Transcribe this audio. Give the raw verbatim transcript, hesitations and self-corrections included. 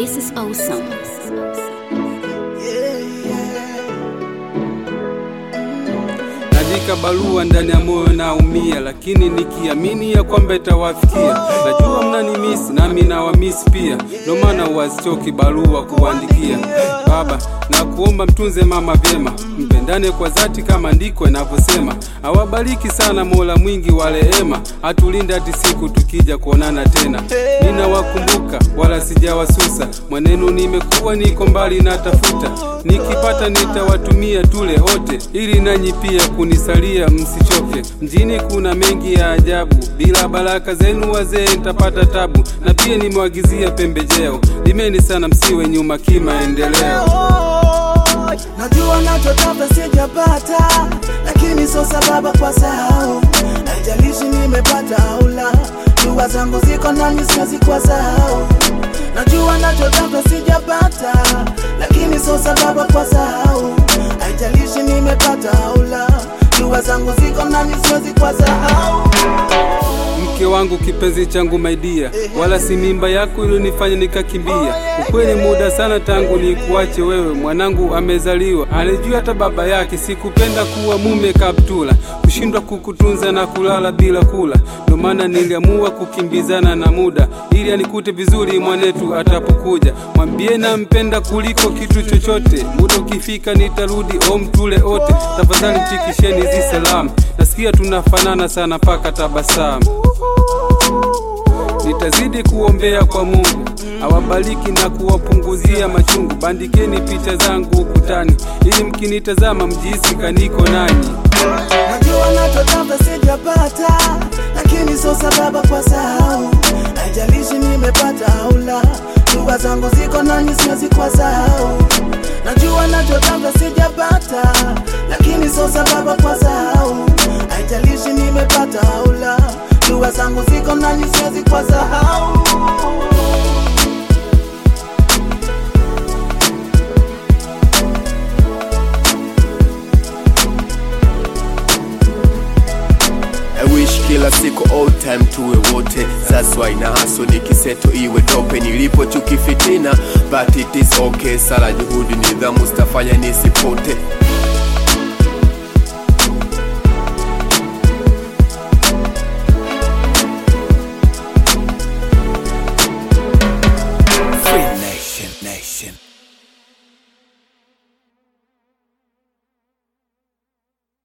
This is awesome. Naandika barua ndani ya moyo naumia, lakini nikiamini ya kwamba itawafikia. Najua mnanimisi nami nawamisi pia, ndio maana uwazichoki barua kuandikia. Baba, na kuomba mtunze mama vyema, mpendane kwa dhati kama ndiko inavyosema. Awabariki sana Mola mwingi wa rehema, atulinde hadi siku tukija kuonana tena. Ninawakumbuka wala sijawasusa, mwanenu nimekuwa niko mbali na tafuta. Nikipata nitawatumia tule wote, ili nanyi pia kunisalia msichoke. Mjini kuna mengi ya ajabu, bila baraka zenu wazee nitapata tabu. Na pia nimewagizia pembejeo, limeni sana msiwe nyuma kimaendeleo. Najua nachotaka sijapata, lakini sio sababu kwa sahau. Haijalishi nimepata au la, dua zangu ziko nami siwezi kwa sahau. Najua nachotaka sijapata, lakini sio sababu kwa sahau. Haijalishi nimepata au la, dua zangu ziko nami siwezi kwa sahau. Mke wangu kipenzi changu my dear, wala si mimba yako ilionifanya nikakimbia. Ukweli muda sana tangu nikuache wewe, mwanangu amezaliwa alijua hata baba yake. Sikupenda kuwa mume kaptula, kushindwa kukutunza na kulala bila kula. Ndio maana niliamua kukimbizana na muda, ili anikute vizuri mwanetu atapokuja. Mwambie nampenda kuliko kitu chochote, muda ukifika nitarudi home tule wote. Tafadhali mfikisheni hizi salamu, nasikia tunafanana sana paka tabasamu. Nitazidi kuombea kwa Mungu awabariki na kuwapunguzia machungu. Bandikeni picha zangu ukutani, ili mkinitazama mjihisi kaniko nanyi. Najua nachotaka sijapata, lakini sio sababu kwa sahau. Haijalishi nimepata au la, dua zangu ziko nami siwezi kwa sahau. Najua nachotaka sijapata, lakini sio sababu kwa sahau. Haijalishi nimepata au la, dua zangu ziko nami siwezi kwa sahau. I wish kila siku all time tuwe wote. That's why na haso nikiseto iwe dope. Nilipo chuki fitina, but it is okay. Sala juhudi nidhamu stafanya nisipote.